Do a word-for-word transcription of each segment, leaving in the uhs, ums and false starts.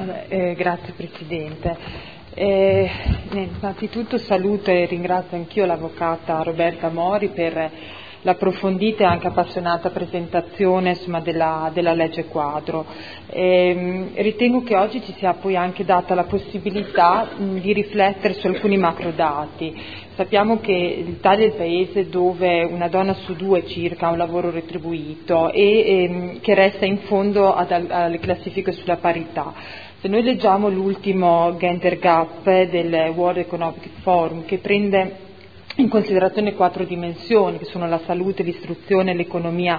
Vabbè, eh, grazie Presidente. Eh, innanzitutto saluto e ringrazio anch'io l'Avvocata Roberta Mori per l'approfondita e anche appassionata presentazione insomma, della, della legge quadro. Eh, ritengo che oggi ci sia poi anche data la possibilità mh, di riflettere su alcuni macrodati. Sappiamo che l'Italia è il paese dove una donna su due circa ha un lavoro retribuito e ehm, che resta in fondo ad, alle classifiche sulla parità. Se noi leggiamo l'ultimo Gender Gap del World Economic Forum, che prende in considerazione quattro dimensioni, che sono la salute, l'istruzione, l'economia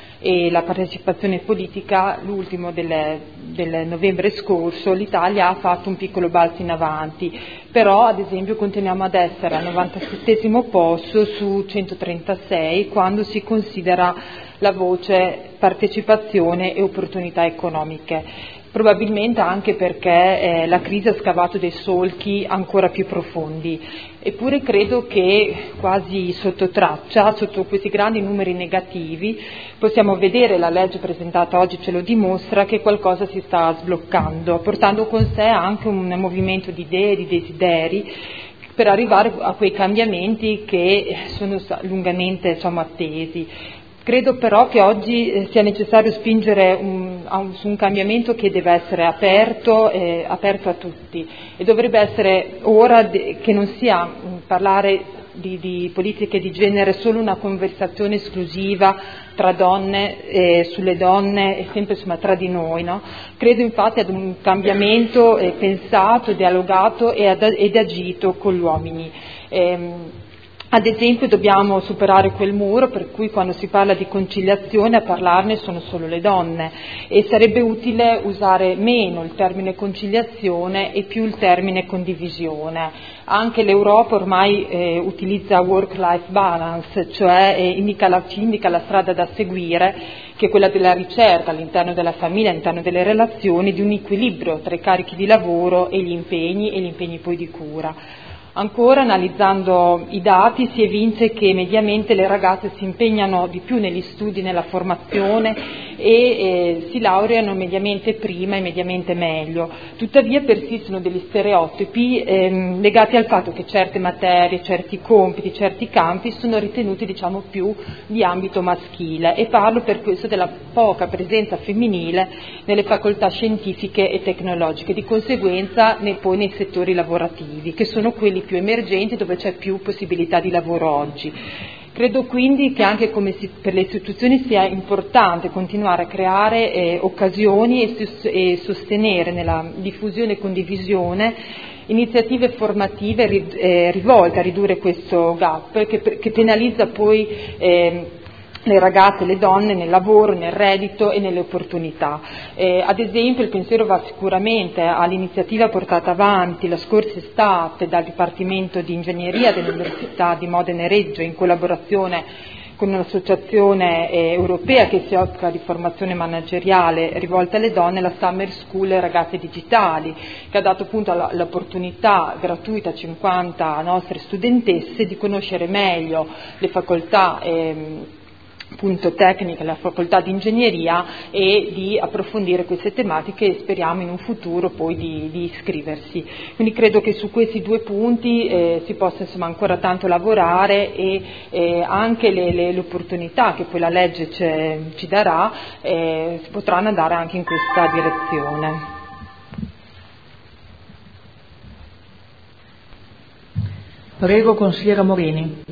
e la partecipazione politica, l'ultimo del, del novembre scorso, l'Italia ha fatto un piccolo balzo in avanti, però ad esempio continuiamo ad essere al novantasettesimo posto su centotrentasei quando si considera la voce partecipazione e opportunità economiche. Probabilmente anche perché eh, la crisi ha scavato dei solchi ancora più profondi. Eppure credo che quasi sotto traccia, sotto questi grandi numeri negativi, possiamo vedere, la legge presentata oggi ce lo dimostra, che qualcosa si sta sbloccando, portando con sé anche un movimento di idee, di desideri, per arrivare a quei cambiamenti che sono lungamente insomma, attesi. Credo però che oggi sia necessario spingere un, a un, su un cambiamento che deve essere aperto, eh, aperto a tutti e dovrebbe essere ora de, che non sia mh, parlare di, di politiche di genere solo una conversazione esclusiva tra donne, eh, sulle donne e sempre insomma, tra di noi. No? Credo infatti ad un cambiamento eh, pensato, dialogato e ad, ed agito con gli uomini. Ehm, Ad esempio dobbiamo superare quel muro per cui quando si parla di conciliazione a parlarne sono solo le donne e sarebbe utile usare meno il termine conciliazione e più il termine condivisione. Anche l'Europa ormai eh, utilizza work-life balance, cioè eh, indica la, ci indica la strada da seguire, che è quella della ricerca all'interno della famiglia, all'interno delle relazioni, di un equilibrio tra i carichi di lavoro e gli impegni e gli impegni poi di cura. Ancora, analizzando i dati, si evince che mediamente le ragazze si impegnano di più negli studi, nella formazione e eh, si laureano mediamente prima e mediamente meglio. Tuttavia persistono degli stereotipi ehm, legati al fatto che certe materie, certi compiti, certi campi sono ritenuti diciamo più di ambito maschile e parlo per questo della poca presenza femminile nelle facoltà scientifiche e tecnologiche, di conseguenza nei, poi nei settori lavorativi, che sono quelli più emergenti dove c'è più possibilità di lavoro oggi. Credo quindi che anche come si, per le istituzioni sia importante continuare a creare eh, occasioni e, e sostenere nella diffusione e condivisione iniziative formative ri, eh, rivolte a ridurre questo gap che, che penalizza poi eh, le ragazze e le donne nel lavoro, nel reddito e nelle opportunità. Eh, ad esempio il pensiero va sicuramente all'iniziativa portata avanti la scorsa estate dal Dipartimento di Ingegneria dell'Università di Modena e Reggio in collaborazione con un'associazione eh, europea che si occupa di formazione manageriale rivolta alle donne, la Summer School Ragazze Digitali, che ha dato appunto la, l'opportunità gratuita a cinquanta nostre studentesse di conoscere meglio le facoltà ehm, appunto tecnica, la facoltà di ingegneria e di approfondire queste tematiche e speriamo in un futuro poi di, di iscriversi. Quindi credo che su questi due punti eh, si possa insomma ancora tanto lavorare e eh, anche le, le, le opportunità che poi la legge ce, ci darà eh, si potranno andare anche in questa direzione. Prego, consigliera Morini.